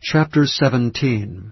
Chapter 17.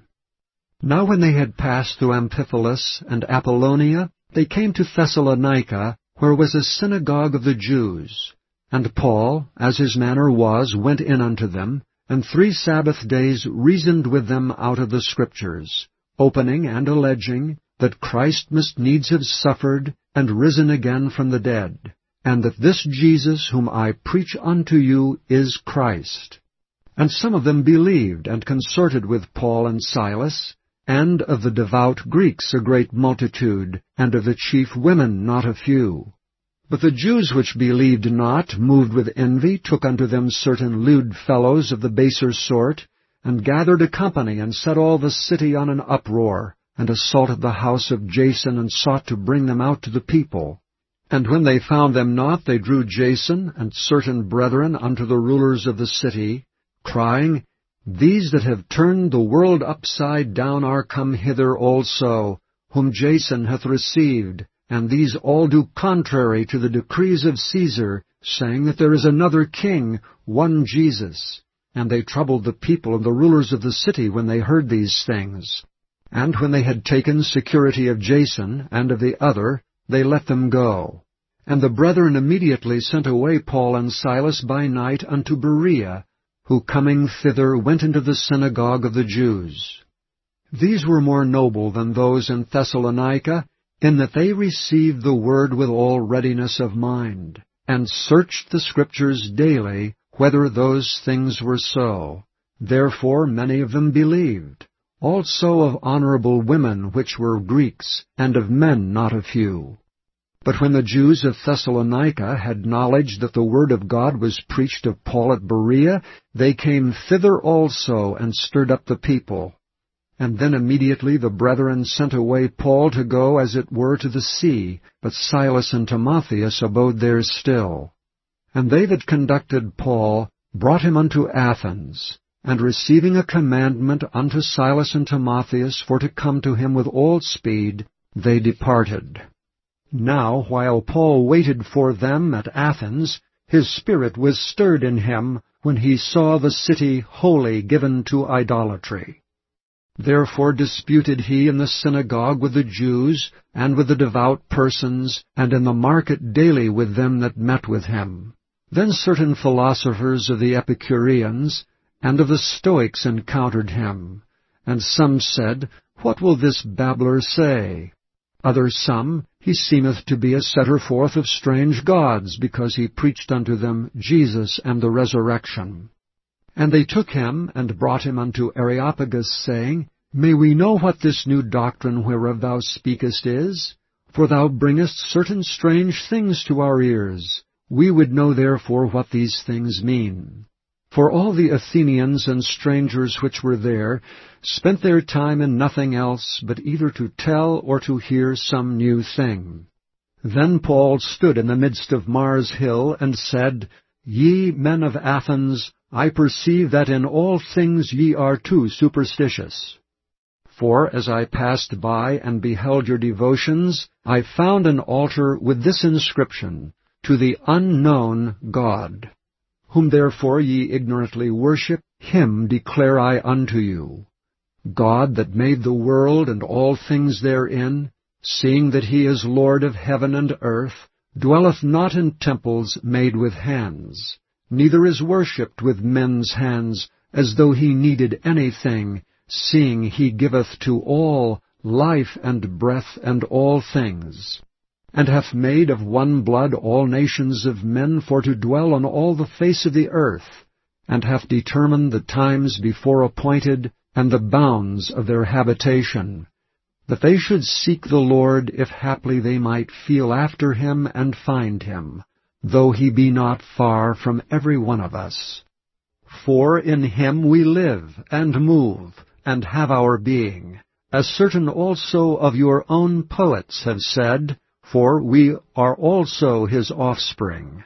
Now when they had passed through Amphipolis and Apollonia, they came to Thessalonica, where was a synagogue of the Jews. And Paul, as his manner was, went in unto them, and 3 Sabbath days reasoned with them out of the Scriptures, opening and alleging that Christ must needs have suffered, and risen again from the dead, and that this Jesus whom I preach unto you is Christ. And some of them believed, and consorted with Paul and Silas, and of the devout Greeks a great multitude, and of the chief women not a few. But the Jews which believed not, moved with envy, took unto them certain lewd fellows of the baser sort, and gathered a company, and set all the city on an uproar, and assaulted the house of Jason, and sought to bring them out to the people. And when they found them not, they drew Jason and certain brethren unto the rulers of the city, crying, These that have turned the world upside down are come hither also, whom Jason hath received, and these all do contrary to the decrees of Caesar, saying that there is another king, one Jesus. And they troubled the people and the rulers of the city when they heard these things. And when they had taken security of Jason and of the other, they let them go. And the brethren immediately sent away Paul and Silas by night unto Berea, who coming thither went into the synagogue of the Jews. These were more noble than those in Thessalonica, in that they received the word with all readiness of mind, and searched the Scriptures daily, whether those things were so. Therefore many of them believed, also of honorable women which were Greeks, and of men not a few. But when the Jews of Thessalonica had knowledge that the word of God was preached of Paul at Berea, they came thither also, and stirred up the people. And then immediately the brethren sent away Paul to go as it were to the sea, but Silas and Timotheus abode there still. And they that conducted Paul brought him unto Athens, and receiving a commandment unto Silas and Timotheus for to come to him with all speed, they departed. Now, while Paul waited for them at Athens, his spirit was stirred in him when he saw the city wholly given to idolatry. Therefore disputed he in the synagogue with the Jews, and with the devout persons, and in the market daily with them that met with him. Then certain philosophers of the Epicureans and of the Stoics encountered him. And some said, What will this babbler say? Others some, He seemeth to be a setter forth of strange gods, because he preached unto them Jesus and the resurrection. And they took him, and brought him unto Areopagus, saying, May we know what this new doctrine whereof thou speakest is? For thou bringest certain strange things to our ears. We would know therefore what these things mean. For all the Athenians and strangers which were there spent their time in nothing else, but either to tell or to hear some new thing. Then Paul stood in the midst of Mars Hill, and said, Ye men of Athens, I perceive that in all things ye are too superstitious. For as I passed by and beheld your devotions, I found an altar with this inscription, To the unknown God. Whom therefore ye ignorantly worship, him declare I unto you. God that made the world and all things therein, seeing that he is Lord of heaven and earth, dwelleth not in temples made with hands, neither is worshipped with men's hands, as though he needed anything, seeing he giveth to all life and breath and all things, and hath made of one blood all nations of men for to dwell on all the face of the earth, and hath determined the times before appointed, and the bounds of their habitation, that they should seek the Lord, if haply they might feel after him and find him, though he be not far from every one of us. For in him we live, and move, and have our being, as certain also of your own poets have said, for we are also his offspring.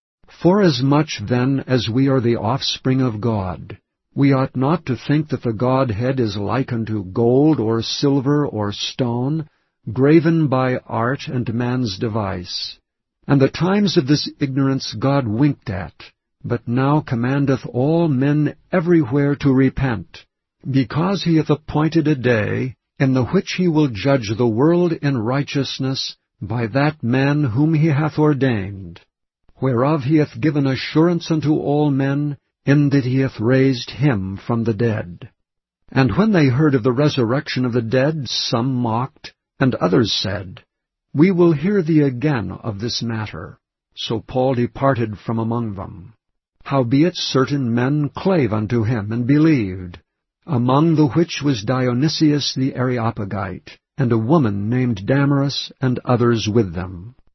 Forasmuch then as we are the offspring of God, we ought not to think that the Godhead is like unto gold or silver or stone, graven by art and man's device. And the times of this ignorance God winked at, but now commandeth all men everywhere to repent, because he hath appointed a day, in the which he will judge the world in righteousness by that man whom he hath ordained, whereof he hath given assurance unto all men, in that he hath raised him from the dead. And when they heard of the resurrection of the dead, some mocked, and others said, We will hear thee again of this matter. So Paul departed from among them. Howbeit certain men clave unto him, and believed, among the which was Dionysius the Areopagite, and a woman named Damaris, and others with them.